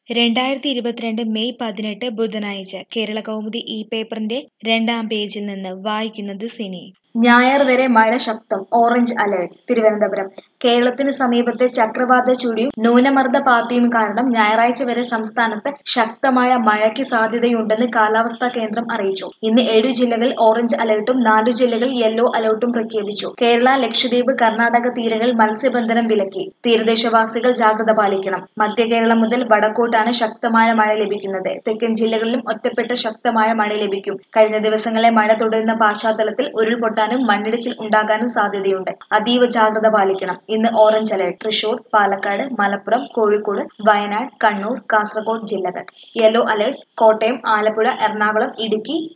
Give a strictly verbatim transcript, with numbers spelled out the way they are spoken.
രണ്ടായിരത്തി ഇരുപത്തിരണ്ട് മെയ് പതിനെട്ട് ബുധനാഴ്ച കേരളകൗമുദി ഈ പേപ്പറിന്റെ രണ്ടാം പേജിൽ നിന്ന് വായിക്കുന്നത് സിനി. ഞായർ വരെ മഴ ശക്തം, ഓറഞ്ച് അലേർട്ട്. തിരുവനന്തപുരം കേരളത്തിന് സമീപത്തെ ചക്രവാത ചുഴിയും ന്യൂനമർദ്ദ പാത്തിയും കാരണം ഞായറാഴ്ച വരെ സംസ്ഥാനത്ത് ശക്തമായ മഴയ്ക്ക് സാധ്യതയുണ്ടെന്ന് കാലാവസ്ഥാ കേന്ദ്രം അറിയിച്ചു. ഇന്ന് ഏഴു ജില്ലകളിൽ ഓറഞ്ച് അലേർട്ടും നാലു ജില്ലകളിൽ യെല്ലോ അലേർട്ടും പ്രഖ്യാപിച്ചു. കേരള, ലക്ഷദ്വീപ്, കർണാടക തീരങ്ങളിൽ മത്സ്യബന്ധനം വിലക്കി. തീരദേശവാസികൾ ജാഗ്രത പാലിക്കണം. മധ്യ കേരളം മുതൽ വടക്കോട്ടാണ് ശക്തമായ മഴ ലഭിക്കുന്നത്. തെക്കൻ ജില്ലകളിലും ഒറ്റപ്പെട്ട ശക്തമായ മഴ ലഭിക്കും. കഴിഞ്ഞ ദിവസങ്ങളിലെ മഴ തുടരുന്ന പശ്ചാത്തലത്തിൽ ഉരുൾപൊട്ടാനും മണ്ണിടിച്ചിൽ ഉണ്ടാകാനും സാധ്യതയുണ്ട്. അതീവ ജാഗ്രത പാലിക്കണം. ഇന്ന് ഓറഞ്ച് അലേർട്ട് തൃശൂർ, പാലക്കാട്, മലപ്പുറം, കോഴിക്കോട്, വയനാട്, കണ്ണൂർ, കാസർഗോഡ് ജില്ലകൾ. Yellow alert Kottayam, Alappuzha, Ernakulam, Idukki,